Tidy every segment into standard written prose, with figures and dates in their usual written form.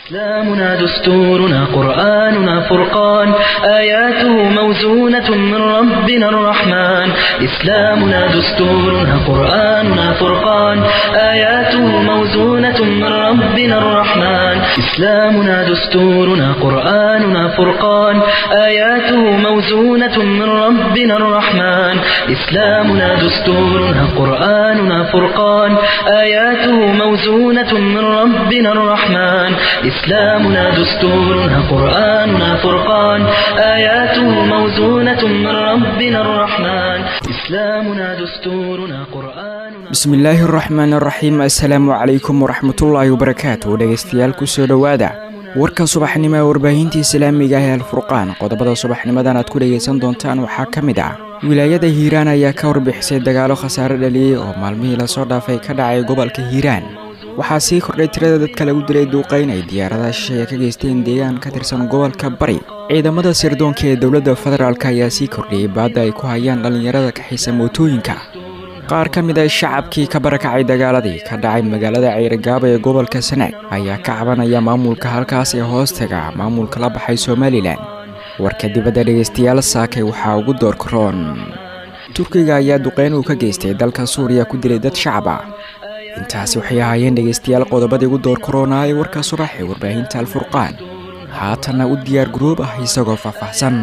إسلامنا دستورنا قرآننا فرقان آياته موزونة من ربنا الرحمن إسلامنا دستورنا قرآننا فرقان آياته موزونة من ربنا الرحمن إسلامنا دستورنا قرآننا فرقان آياته موزونة من ربنا الرحمن إسلامنا دستورنا قرآننا فرقان آياته موزونة من ربنا الرحمن إسلامنا دستورنا قرآننا فرقان آياته موزونة من ربنا الرحمن إسلامنا دستورنا قرآننا بسم الله الرحمن الرحيم السلام عليكم ورحمة الله وبركاته dhegeystayaal ku soo dhawaada warka subaxnimo ee warbaahinta islaamiga ah ee Al-Furqaan qodobada subaxnimadan aad ku dhageysan doontaan waxaa kamid ah wilaayada Hiiraan ayaa ka warbixisay dagaalo khasaare dhaliyay oo maalmihii la soo dhaafay ka dhacay gobolka Hiiraan waxaa sii kordhay tirada dadka lagu dilay duqeyn ay diyaaradaha shisheeye ka geysteen deegaan ka tirsan gobolka Bari ciidamada sirdoonka ee dawladda federaalka ayaa sii kordhiyay baada ay ku hayaan dhalinyarada ka xiisa mootooyinka qaar ka mid ah shacabkii ka barakacay dagaaladii ka dhacay magaalada Ceyrgaabo ee gobolka Sanaag ayaa ka cabanaya maamulka halkaas ee hoostaga maamulka la baxay Somaliland warka dibadda dhageystayaal saakay waxaa ugu door karoon Turkiga ayaa duqeyn uu ka geystay dalka Suuriya ku dilay dad shacab ah intaasi waxay ahaayeen dhageystayaal qodobadii ugu door karoona ee warka subax ee warbaahinta Al-Furqaan haatana u diyaar garoob ah isagoo faahfaahsan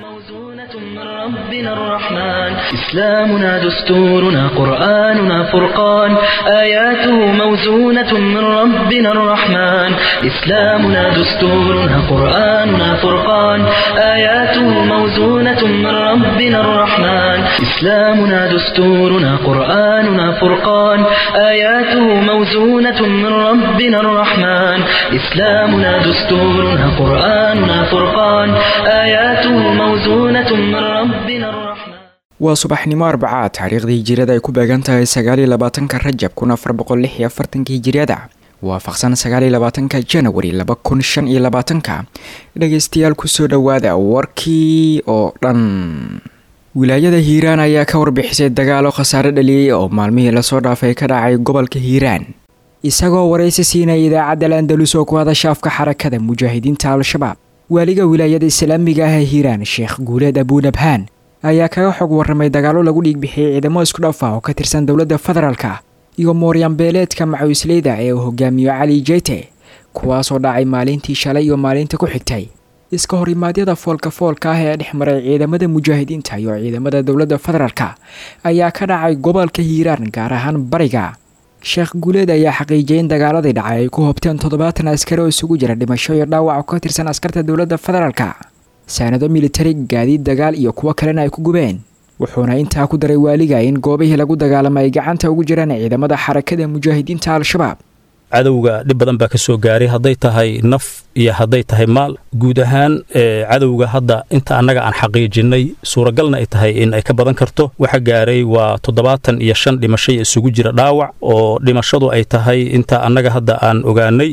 ربنا الرحمن إسلامنا دستورنا قرآننا فرقان آياته موزونة من ربنا الرحمن إسلامنا دستورنا قرآننا فرقان آياته موزونة من ربنا الرحمن إسلامنا دستورنا قرآننا فرقان آياته موزونة من ربنا الرحمن إسلامنا دستورنا قرآننا فرقان آياته موزونة من ربنا الرحمن waa subaxnimo Arbacaa taariikhdii hijriyada ay ku beegan tahay 29 Rajab 1446 hijriyada waafaqsan 29 January 2025 dhageystayaal ku soo dhawaada warkii oo dhan wilaayada Hiiraan ayaa ka warbixisay dagaalo khasaare dhaliyay oo maalmihii la soo dhaafay ka dhacay gobolka Hiiraan isagoo wareysi siinay idaacadda Al-Andalus oo ku hadasha afka xarakada mujaahidiinta Al-Shabaab waliga wilaayada islaamiga ah ee Hiiraan Sheekh Guuleed Abu Nabhaan ayaa kaga xog warramay dagaalo lagu dhiig bixiyay ciidamo isku dhaf ah oo ka tirsan dawladda federaalka iyo Mooryan beeleedka Macuusleyda ee uu hogaamiyo Cali Jeyte kuwaas oo dhacay maalintii shalay iyo maalinta ku xigtay iska horimaadyada foolka ah ee dhexmaray ciidamada mujaahidiinta iyo ciidamada dawladda federaalka ayaa ka dhacay gobolka Hiiraan gaar ahaan bariga Sheekh Guuleed ayaa xaqiijiyay in dagaaladii dhacay ay ku hobteen 70 askari oo isugu jira dhimasho iyo dhaawac ka tirsan askarta dawladda federaalka saanado military gaadiid dagaal iyo kuwa kalena ay ku gubeen wuxuuna intaa ku daray waaliga in goobihii lagu dagaalamay gacanta ugu jiraan ciidamada xarakada mujaahidiinta Al-Shabaab cadawga dib badan baa ka soo gaaray haday tahay naf iyo haday tahay maal guud ahaan cadawga hadda inta anaga aan xaqiijinay suuragalna ay tahay in ay ka badan karto waxa gaaray waa 75 dhimasho isugu jira dhaawac oo dhimashadu ay tahay inta anaga hadda aan ogaanay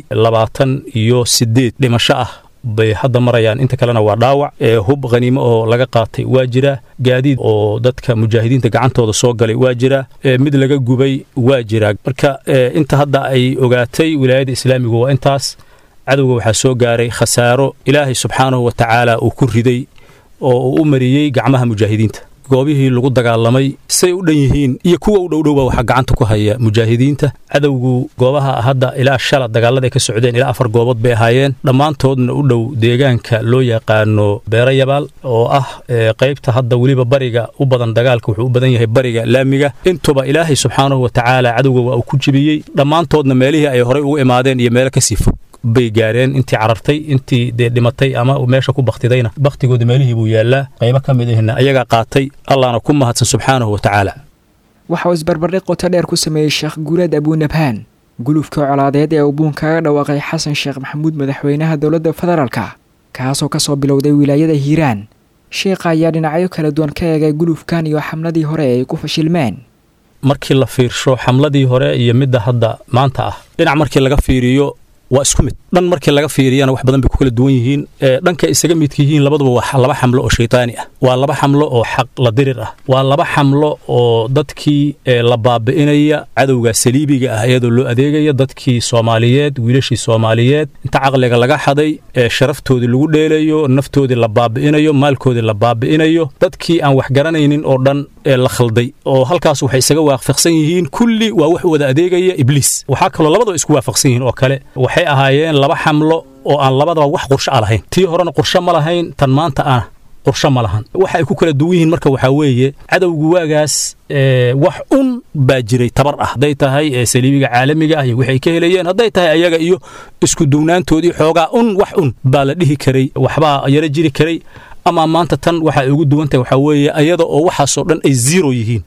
28 dhimasho ah bay hadda marayaan inta kalena waa dhaawac hub qaniimo oo laga qaatay waa jira gaadiid oo dadka mujaahidiinta gacantooda soo galay waa jira mid laga gubay waa jira marka inta hadda ay ogaatay wilaayada islaamiga waa intaas cadawga waxa soo gaaray khasaaro ilaahay subxaanahu wa ta'ala uu ku riday oo uu mariyay gacmaha mujaahidiinta goobihii lagu dagaalamay say u dhan yihiin iyo kuwa u dhowdhow waxa gacanta ku haya mujaahidiinta cadawgu goobaha hadda ilaa shala dagaalada ka socdeen ilaa 4 goobood bay ahaayeen dhamaantoodna u dhow deegaanka loo yaqaano Beerayabaal oo ah qaybta hadda waliba bariga u badan dagaalka wuxuu u badan yahay bariga laamiga intuba ilaahay subxaanahu wa ta'ala cadawga waa ku jibiyay dhamaantoodna meelihii ay hore ugu imaadeen iyo meel ka sii fog bay gaareen intii carartay intii dhimatay ama meesha ku baqtidayna baqtigooda meelihii buu yaalaa qaybo ka mid ahna ayaga qaatay allahna ku mahadsan subxaanahu wa ta'ala waxa uu isbarbardhig qoto dheer ku sameeyay Sheekh Guuleed Abu Nabhaan gulufka colaadeed ee uu buun kaga dhawaaqay Xasan Sheekh Maxamuud madaxweynaha dawladda federaalka kaasoo ka soo bilowday wilaayada Hiiraan Sheekh ayaa dhinacyo kala duwan ka eegay gulufkan iyo xamladii hore ee ku fashilmeen markii la fiirsho xamladii hore iyo midda hadda maanta ah dhinac markii laga fiiriyo waa isku mid dhan markii laga fiiriyana wax badan bay ku kala duwan yihiin dhanka isaga midka yihiin labaduba waa laba xamlo oo shaytaani ah waa laba xamlo oo xaq la dirir ah waa laba xamlo oo dadkii la baabi'inaya cadowga saliibiga ah iyadoo loo adeegaya dadkii Soomaaliyeed wiilashii Soomaaliyeed inta caqliga laga xaday sharaftoodii lagu dheelayo naftoodii la baabi'inayo maalkoodii la baabi'inayo dadkii aan wax garanaynin oo dhan la khalday oo halkaas waxay isaga waafaqsan yihiin kulli waa wax wada adeegaya ibliis waxa kale labadaba isku waafaqsan yihiin oo kale waxay ahaayeen laba xamlo oo aan labadaba wax qorshe lahayn tii horena qorshe ma lahayn tan maanta ah qorshe ma lahan waxa ay ku kala duwan yihiin marka waxa weeye cadowgu waagaas wax baa jiray tabar ah haday tahay saliibiga caalamiga ah iyo waxay ka helayeen haday tahay ayaga iyo isku duwnaantoodii xoogaa wax baa la dhihi karay waxba yara jiri karay ama maanta tan waxa ay ugu duwantahay waxa weeye ayada oo waxaas oo dhan ay zero yihiin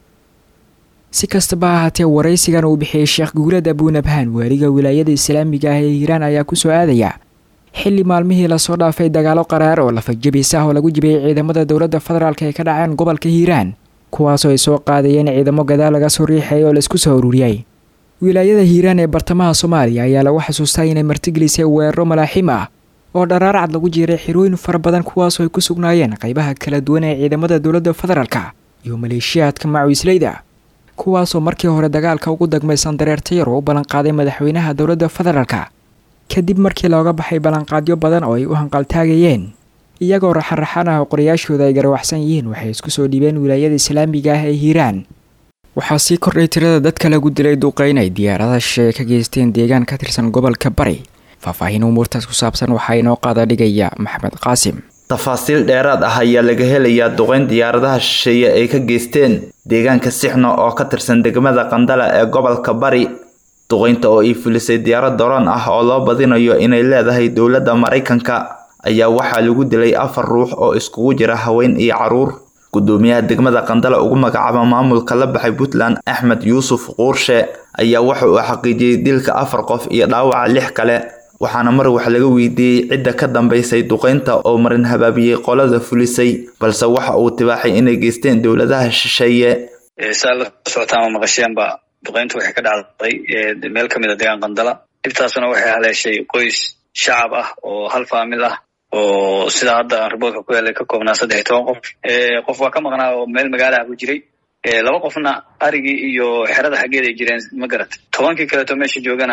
si kastaba ahaatee waraysigan uu bixiyay Sheekh Guulad Abuunabhaan waaliga wilaayada Islaamiga ah ee Hiiraan ayaa ku soo aadaya xilli maalmihii la soo dhaafay dagaalo qaraar oo la fajabisa oo lagu jibiyay ciidamada dawladda federaalka ee ka dhaceen gobolka Hiiraan kuwaas oo ay soo qaadayeen ciidamo gadaal laga soo riixay oo la isku soo ururiyay wilaayada Hiiraan ee bartamaha Soomaaliya ayaa lagu xasuustaa inay martigelisay weeraro malaaxim ah oo dharaar cad lagu jiray xirooyin fara badan kuwaas oo ay ku sugnaayeen qaybaha kala duwan ee ciidamada dawladda federaalka iyo maleeshiyaadka macawisleyda kuwaas oo markii hore dagaalka ugu dagmaysan dareertay oo u balan qaaday madaxweynaha dawladda federaalka kadib markii looga baxay balanqaadyo badan oo ay u hanqaltaagayeen iyagoo raxan ah oo qorayaashooda ay garwaxsan yihiin waxay isku soo dhibeen wilaayada Islaamiga ah ee Hiiraan waxaa sii kordhay tirada dadka lagu dilay duqeynay diyaaradaha shisheeye ka geysteen deegaan ka tirsan gobolka Bari faahfaahin umuurtaas ku saabsan waxa inoo qaada dhigaya Maxamed Qaasim tafaasiil dheeraad ah ayaa laga helayaa duqeyn diyaaradaha shisheeye ay ka geysteen deegaanka Sixno oo ka tirsan degmada Qandala ee gobolka Bari duqeynta oo ay fulisay diyaarad drone ah oo loo badinayo inay leedahay dawladda Mareykanka ayaa waxaa lagu dilay 4 ruux oo iskugu jira haween iyo caruur gudoomiyaha degmada Qandala ugu magacaaba maamulka la baxay Puntland Axmed Yuusuf Quurshe ayaa waxa uu xaqiijiyay dilka 4 qof iyo dhaawaca 6 kale waxaana mar wax laga weydiiyay cidda ka dambeysay duqeynta oo marin habaabiyay qolada fulisay balse waxa uu tibaaxay inay geysteen dawladaha shisheeye saal socotaan maqasheenba duqeyntu waxay ka dhacday meel kamid ah deegaan Qandala dibtaasuna waxay haleeshay qoys shacab ah oo hal faamil ah oo sida hadda riboodka ku helay ka koobnaa 13 qof qof waa ka maqnaa oo meel magaalaha ku jiray laba qofna arigii iyo xerada xageed ay jireen ma garat 10kii kale to meesha joogana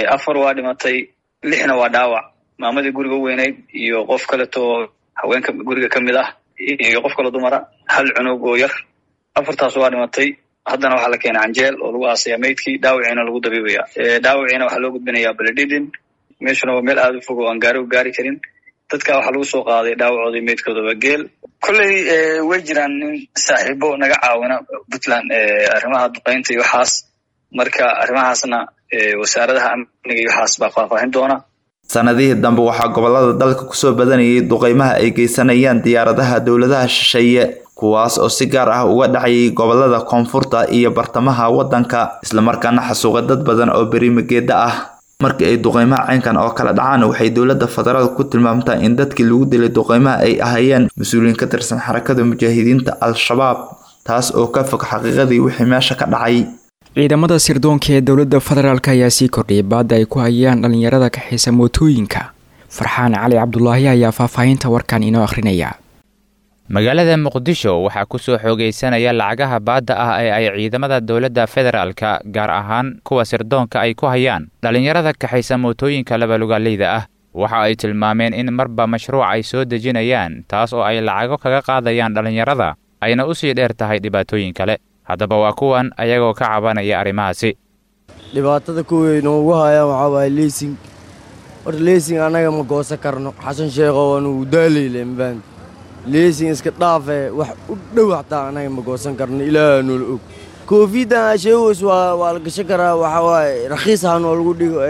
4 waa dhimatay 6na waa dhaawac maamadii guriga weynayd iyo qof kale to haweenka guriga kamid ah iyo qof kale dumara hal cunug oo yar 4taas waa dhimatay haddana waxa la keenay Anjeel oo lagu aasay meydkii dhaawiciina lagu dabiibaya dhaawiciina waxa loo gudbinayaa Baladidin meeshuna waa meel aad u fog oo aan gaari karin dadka waxa lagu soo qaaday dhaawacoodii meydkooda waa geel kulay way jiraan saaxiibo naga caawina Puntland arrimaha duqeynta iyo waxaas marka arrimahaasna wasaaradaha amniga iyo waxaas baa faahfaahin doona sanadihii dambe waxaa gobolada dalka ku soo badanayay duqeymaha ay geysanayaan diyaaradaha dawladaha shisheeye kuwaas oo si gaar ah uga dhacay gobolada koonfurta iyo bartamaha wadanka isla markaana xasuuqa dad badan oo barimageeda ah markii ay duqeymaha caynkan oo kala dhacaan waxay dawladda federaalka ku tilmaamtaa in dadkii lagu dilay duqeymaha ay ahaayeen mas'uuliyiin ka tirsan xarakada mujaahidiinta al-shabaab taas oo ka fog xaqiiqadii wixii meesha ka dhacay ciidamada sirdoonka ee dawladda federaalka ayaa sii kordhiyay baada ay ku hayaan dhalinyarada ka xiisa mootooyinka Farxaan Cali Cabdullaahi ayaa faahfaahinta warkan inoo akhrinaya magaalada Muqdisho waxaa ku soo xoogeysanaya lacagaha baada ah ee ay ciidamada dawladda federaalka gaar ahaan kuwa sirdoonka ay ku hayaan dhalinyarada ka xiisa mootooyinka labalugaaleyda ah waxa ay tilmaameen in marba mashruuc ay soo dejinayaan taas oo ay lacago kaga qaadayaan dhalinyarada ayna u sii dheer tahay dhibaatooyin kale haddaba waa kuwan ayagoo ka cabanaya arrimahaasi dhibaatada kuweyn ugu hayaan waxa waaye leasing horta leasing anaga ma goosan karno xasan sheekho waanu daaleyle mbaan leasing iska dhaafe wax u dhow xataa anaga ma goosan karno ilaaha nool og koofidan sheegoos waa la gashan karaa waxa waaye rakhiis ha noolagu dhigo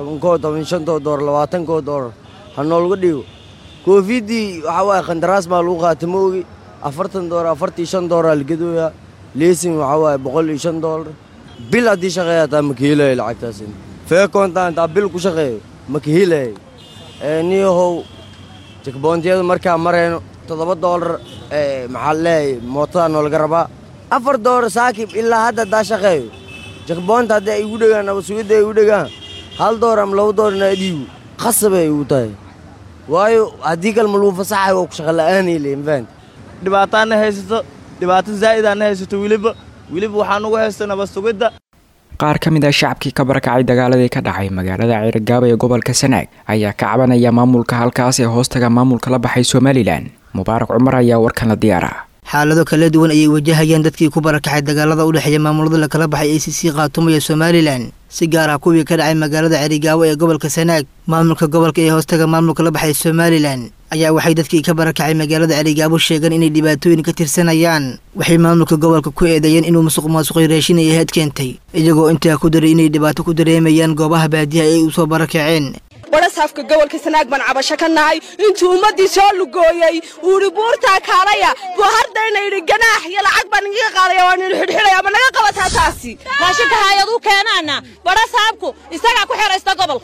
$15 $20 ha noolagu dhigo koofidii waxa waaye qandaraas baa lagu qaatay ma ogi $40 $45 la gadooyaa leasing waxa waaye $105 bil haddii shaqeeya taa ma ka helaya lacagtaas feekoontaan taa bil ku shaqeeyo ma ka helaya niyahow jekboontiyada markaa marayno $7 maxaa leeyahay mootada noolaga rabaa $4 saakib ilaa hadda haddaa shaqeeyo jekboonta hadday igu dhegaan ama sugidda ay igu dhegaan $1 ama $2 na dhiibo khasab ay u tahay waayo haddii kale ma lagu fasaxay waa ku shaqo la'aanay leeyihin fahanti dhibaataana haysato dhibaato zaa'idana haysato weliba waxaan ugu haysta nabad sugidda qaar ka mid ah shacabkii ka barakacay dagaaladii ka dhacay magaalada Ceergaabo ee gobolka Sanaag ayaa ka cabanaya maamulka halkaas ee hoostaga maamulka la baxay Somaliland. Mubaarak Cumar ayaa warkan la diyaara. xaalado kala duwan ayay wajahayaan dadkii ku barakacay dagaalada u dhaxeeya maamulada la kala baxay ACC Khartoum iyo Somaliland si gaar ah kuwii ka dhacay magaalada Ceergaabo ee gobolka Sanaag. Maamulka gobolka ee hoostaga maamulka la baxay Somaliland ayaa waxay dadkii ka barakacay magaalada Ceergaabo sheegan inay dhibaatooyin ka tirsanayaan. Waxay maamulka gobolka ku eedeeyeen inuu musuqmaasuqay raashin ay had keentay iyagoo intaa ku daray inay dhibaato ku dareemayaan goobaha baadiyaha ay u soo barakaceen. ورسافك جوال كسناق من عباشة كناي انتو مدي سولو جويي وريبورتا كاريا وهردنا يرجناح يلا عقب نجي قاريا ونحرحلا يا من قبتها تاسي راشك هاي ضو كاننا ورسافكو استقع كحير استقبلك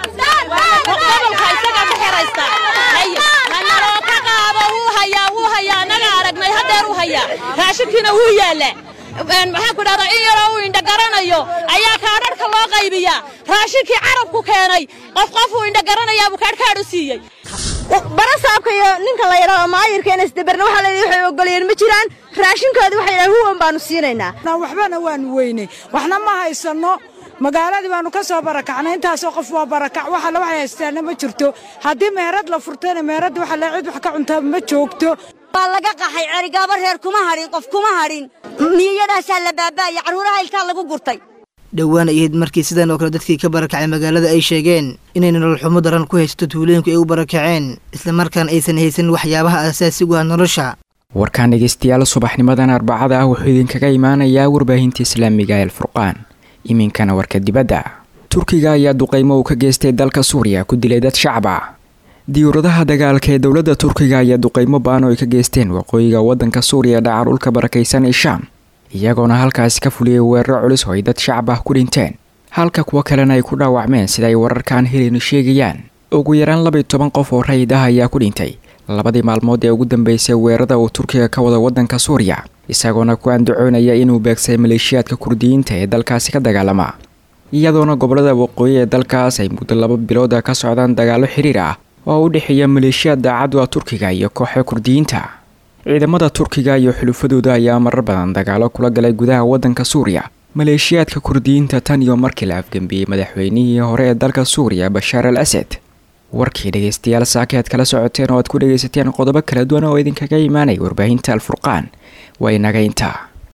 قبلك استقع كحير استا هيا أنا لو كقابه هو هيا نجا رجنا يهدر هيا راشكنا هو يلا maxaa ku dhahdaa in yaro uu indha garanayo ayaa kaadhadhka loo qaybiyaa raashinkii carabku keenay qof uu indha garanayaa buu kaadhkaadh u siiyey barasaabka iyo ninka la yidhaahdo maayirkeena isdabarna waxaa la yidhi waxay ogolayeen ma jiraan raashinkoodii waxay yidhahdeen huwan baanu siinaynaa waxbana waanu weynay waxna ma haysanno magaaladii baanu ka soo barakacnay intaasoo qof waa barakac waxa la wax haystaana ma jirto haddii meherad la furtayna meheradda waxa la cid wax ka cuntaa ma joogto waa laga qaxay Ceergaabo reer kuma harin qof kuma harin niyadaas la baabaay caruuraha ilka lagu gurtay dhawaan ayid markii sidan oo kale dadkii ka barakacay magaalada ay sheegeen inay nolol xumo daran ku haysto tuulooyinka ay u barakaceen isla markaan aysan haysan waxyaabaha aasaasiga ah nolosha. warkaan dhegeystayaal subaxnimadan Arbacada ah wuxuu idinkaga imaanayaa warbaahinta Islaamiga ee Furqaan. iminkana warka dibadda. Turkiga ayaa duqeymo uu ka geystay dalka Suuriya ku dilay dad shacab ah. diyuuradaha dagaalka ee dawladda Turkiga ayaa duqeymo baan oo ay ka geysteen waqooyiga wadanka Suuriya dhacar dhulka barakaysan ee Shaam iyagoona halkaas ka fuliyay weerar culus oo ay dad shacab ah ku dhinteen halka kuwa kalena ay ku dhaawacmeen sida ay wararkan helin sheegayaan. ugu yaraan 12 qof oo rayid ah ayaa ku dhintay labadii maalmood ee ugu dambeysay weerarada uu Turkiga ka wada wadanka Suuriya isagoona ku andacoonaya inuu beegsay maleeshiyaadka Kurdiyiinta ee dalkaasi ka dagaalama iyadoona gobolada waqooyi ee dalkaas ay muddo 2 bilood ka socdaan dagaalo xiriir ah oo u dhexeeya maleeshiyada daacadda Turkiga iyo kooxda Kurdiyiinta. ciidamada Turkiga iyo xulufadooda ayaa marar badan dagaalo kula galay gudaha wadanka Suuriya maleeshiyaadka Kurdiyiinta tan iyo markii la afgambiyay madaxweynihii hore ee dalka Suuriya Bashar al-Assad. warkii dhageystayaal saakeed kala socoteen oo aad ku dhageysateen qodobo kala duwan oo idinkaga imaanay warbaahinta Al Furqaan waa inaga intaa.